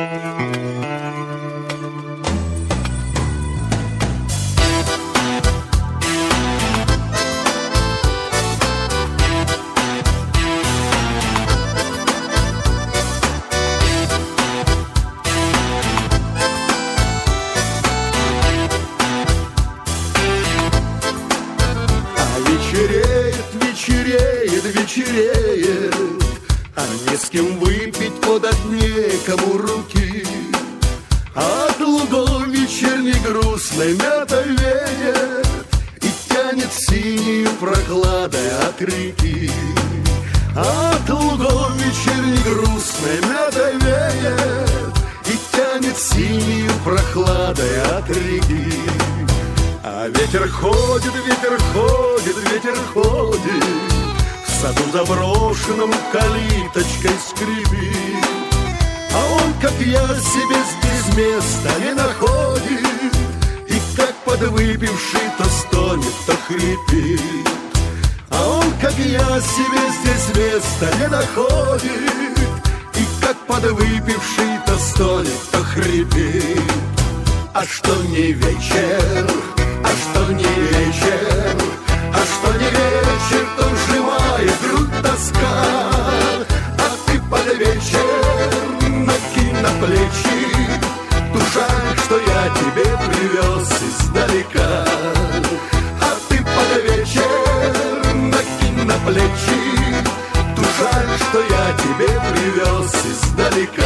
Вечереет, а не с кем выпить подать некому руки. От лугов вечерней грустной мятой веет и тянет синюю прохладой от реки. От лугов вечерней грустной мятой веет и тянет синюю прохладой от реки. А ветер ходит, ветер ходит, ветер ходит, в саду заброшенном калиточкой скрипит. А он, как я, себе здесь места не находит, и как подвыпивший то стонет, то хрипит. А он, как я, себе здесь места не находит, и как подвыпивший то стонет, то хрипит. А что не вечер, а что не вечер, а что не вечер, то сжимает грудь тоска. А ты под вечер накинь на плечи ту шаль, что я тебе привез издалека. А ты под вечер накинь на плечи ту шаль, что я тебе привез издалека.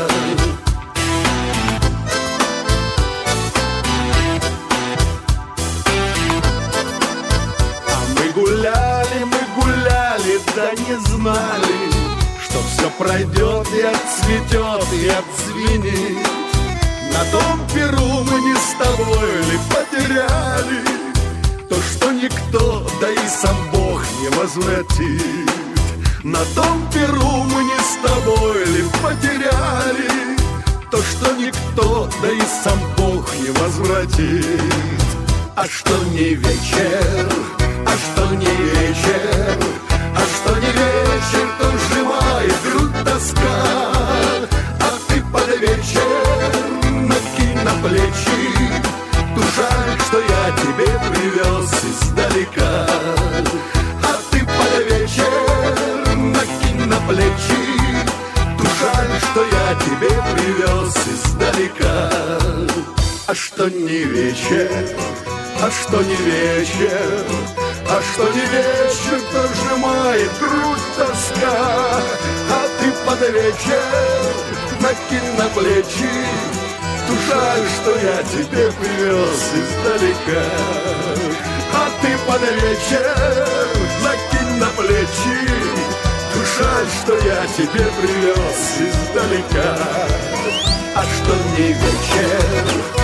Мы гуляли, да не знали, что все пройдет и отцветет, и отзвенит. На том перу мы не с тобой ли потеряли то, что никто, да и сам Бог не возвратит. На том перу мы не с тобой ли потеряли то, что никто, да и сам Бог не возвратит. А что не вечер, а что не вечер, а что не вечер, то сжимает грудь тоска. А ты под вечер накинь на плечи ту шаль, что я тебе привез издалека. А ты под вечер накинь на плечи ту шаль, что я тебе привез издалека. А что не вечер, а что не вечер, а что не вечер, то сжимает грудь тоска. А ты под вечер накинь на плечи ту шаль, что я тебе привез издалека. А ты под вечер накинь на плечи ту шаль, что я тебе привез издалека. А что не вечер,